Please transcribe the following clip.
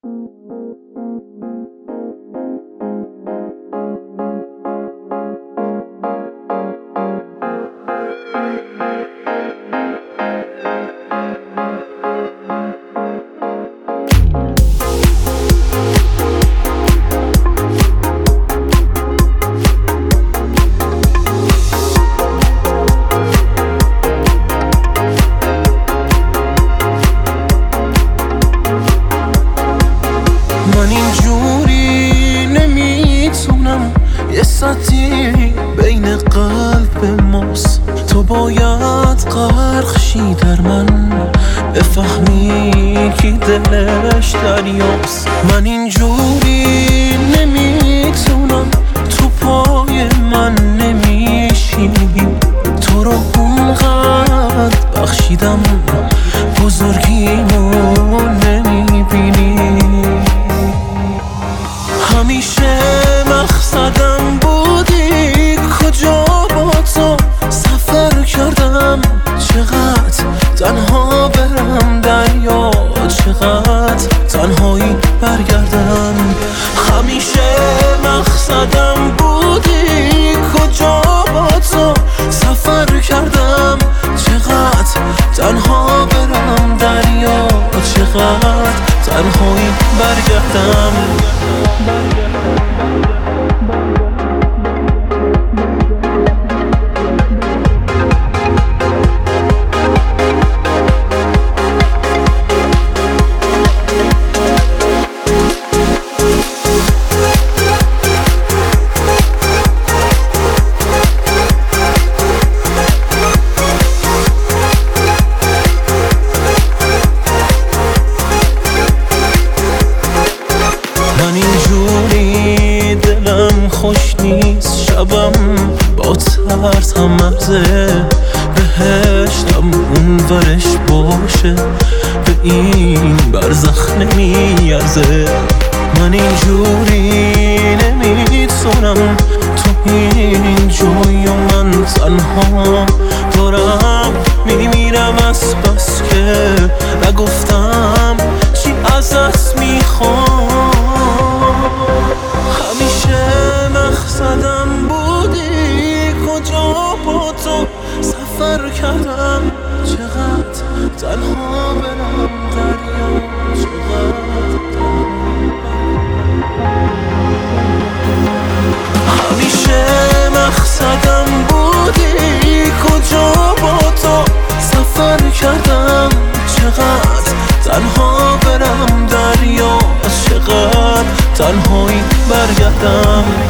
من اینجوری نمیتونم، یه سطحی بین قلب ماست. تو باید غرق شی در من، بفهمی کی دلش دریاست. من اینجوری نمیتونم، تو پای من نمیشینی. تو رو اونقدر بخشیدم، بزرگیمو نمیبینی. همیشه مقصدم بودی، کجا با تو سفر کردم. چقدر تنها برم دریا، چقدر تنهایی برگردم. همیشه مقصدم بودی، کجا با تو سفر کردم. چقدر تنها برم دریا، چقدر تنهایی برگردم. اینجوری دلم خوش نیست، شبم با ترس هم مرزه. بهشتم اون ورش باشه، به این برزخ نمیارزه. من اینجوری نمیتونم، تو این جوی و من تنها دارم میمیرم از بس که نگفتم چی ازت میخوام. همیشه مقصدم بودی، کجا با تو سفر کردم. چقدر تنها برم دریا، چقدر همیشه مقصدم بودی، کجا با تو سفر کردم. چقدر تنها برم دریا، چقدر تنهایی برگردم.